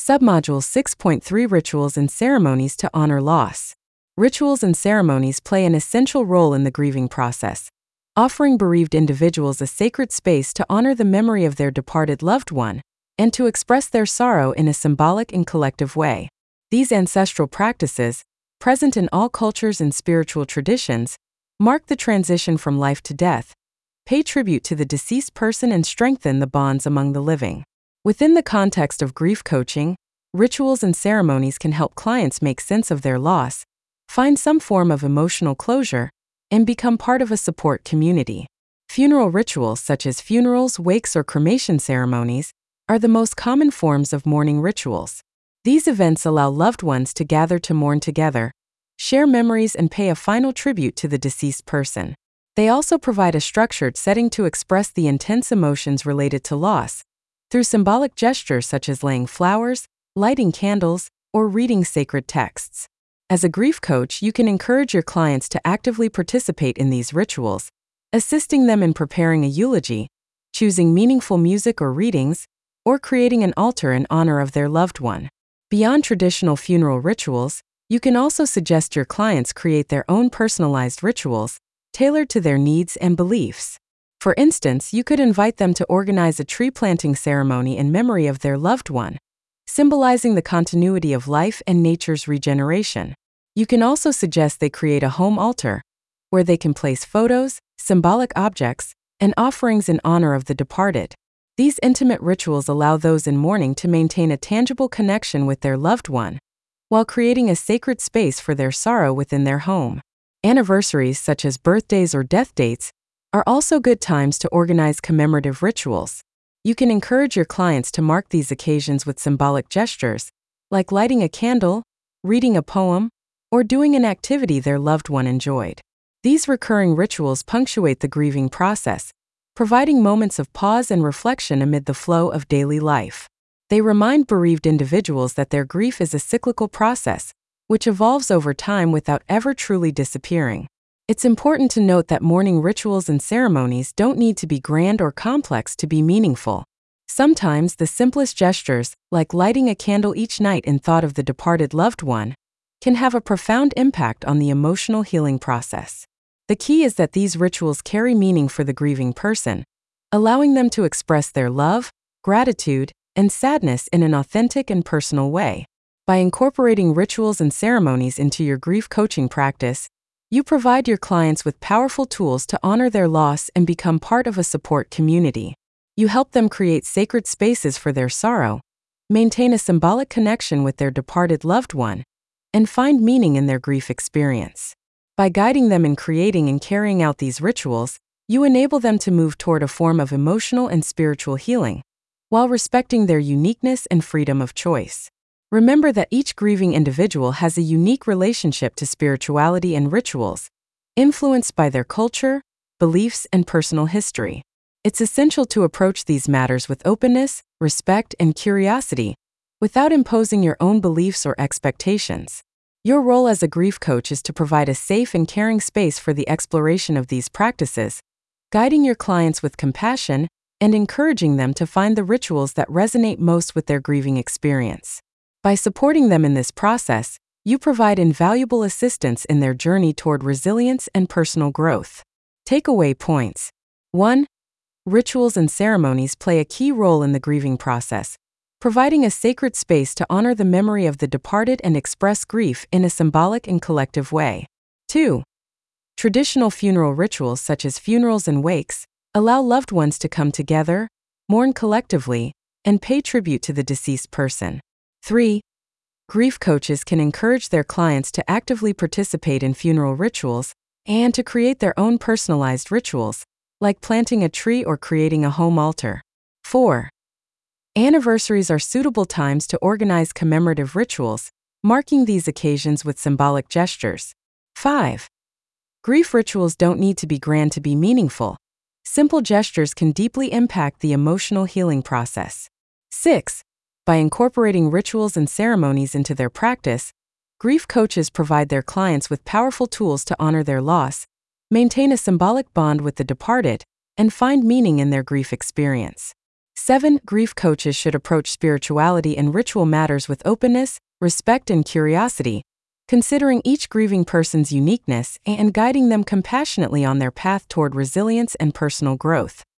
Submodule 6.3 Rituals and Ceremonies to Honor Loss. Rituals and ceremonies play an essential role in the grieving process, offering bereaved individuals a sacred space to honor the memory of their departed loved one and to express their sorrow in a symbolic and collective way. These ancestral practices, present in all cultures and spiritual traditions, mark the transition from life to death, pay tribute to the deceased person, and strengthen the bonds among the living. Within the context of grief coaching, rituals and ceremonies can help clients make sense of their loss, find some form of emotional closure, and become part of a support community. Funeral rituals such as funerals, wakes, or cremation ceremonies are the most common forms of mourning rituals. These events allow loved ones to gather to mourn together, share memories, and pay a final tribute to the deceased person. They also provide a structured setting to express the intense emotions related to loss, through symbolic gestures such as laying flowers, lighting candles, or reading sacred texts. As a grief coach, you can encourage your clients to actively participate in these rituals, assisting them in preparing a eulogy, choosing meaningful music or readings, or creating an altar in honor of their loved one. Beyond traditional funeral rituals, you can also suggest your clients create their own personalized rituals, tailored to their needs and beliefs. For instance, you could invite them to organize a tree planting ceremony in memory of their loved one, symbolizing the continuity of life and nature's regeneration. You can also suggest they create a home altar, where they can place photos, symbolic objects, and offerings in honor of the departed. These intimate rituals allow those in mourning to maintain a tangible connection with their loved one, while creating a sacred space for their sorrow within their home. Anniversaries such as birthdays or death dates are also good times to organize commemorative rituals. You can encourage your clients to mark these occasions with symbolic gestures, like lighting a candle, reading a poem, or doing an activity their loved one enjoyed. These recurring rituals punctuate the grieving process, providing moments of pause and reflection amid the flow of daily life. They remind bereaved individuals that their grief is a cyclical process, which evolves over time without ever truly disappearing. It's important to note that mourning rituals and ceremonies don't need to be grand or complex to be meaningful. Sometimes the simplest gestures, like lighting a candle each night in thought of the departed loved one, can have a profound impact on the emotional healing process. The key is that these rituals carry meaning for the grieving person, allowing them to express their love, gratitude, and sadness in an authentic and personal way. By incorporating rituals and ceremonies into your grief coaching practice, you provide your clients with powerful tools to honor their loss and become part of a support community. You help them create sacred spaces for their sorrow, maintain a symbolic connection with their departed loved one, and find meaning in their grief experience. By guiding them in creating and carrying out these rituals, you enable them to move toward a form of emotional and spiritual healing, while respecting their uniqueness and freedom of choice. Remember that each grieving individual has a unique relationship to spirituality and rituals, influenced by their culture, beliefs, and personal history. It's essential to approach these matters with openness, respect, and curiosity, without imposing your own beliefs or expectations. Your role as a grief coach is to provide a safe and caring space for the exploration of these practices, guiding your clients with compassion and encouraging them to find the rituals that resonate most with their grieving experience. By supporting them in this process, you provide invaluable assistance in their journey toward resilience and personal growth. Takeaway points. 1. Rituals and ceremonies play a key role in the grieving process, providing a sacred space to honor the memory of the departed and express grief in a symbolic and collective way. 2. Traditional funeral rituals such as funerals and wakes allow loved ones to come together, mourn collectively, and pay tribute to the deceased person. 3. Grief coaches can encourage their clients to actively participate in funeral rituals and to create their own personalized rituals, like planting a tree or creating a home altar. 4. Anniversaries are suitable times to organize commemorative rituals, marking these occasions with symbolic gestures. 5. Grief rituals don't need to be grand to be meaningful. Simple gestures can deeply impact the emotional healing process. 6. By incorporating rituals and ceremonies into their practice, grief coaches provide their clients with powerful tools to honor their loss, maintain a symbolic bond with the departed, and find meaning in their grief experience. 7. Grief coaches should approach spirituality and ritual matters with openness, respect, and curiosity, considering each grieving person's uniqueness and guiding them compassionately on their path toward resilience and personal growth.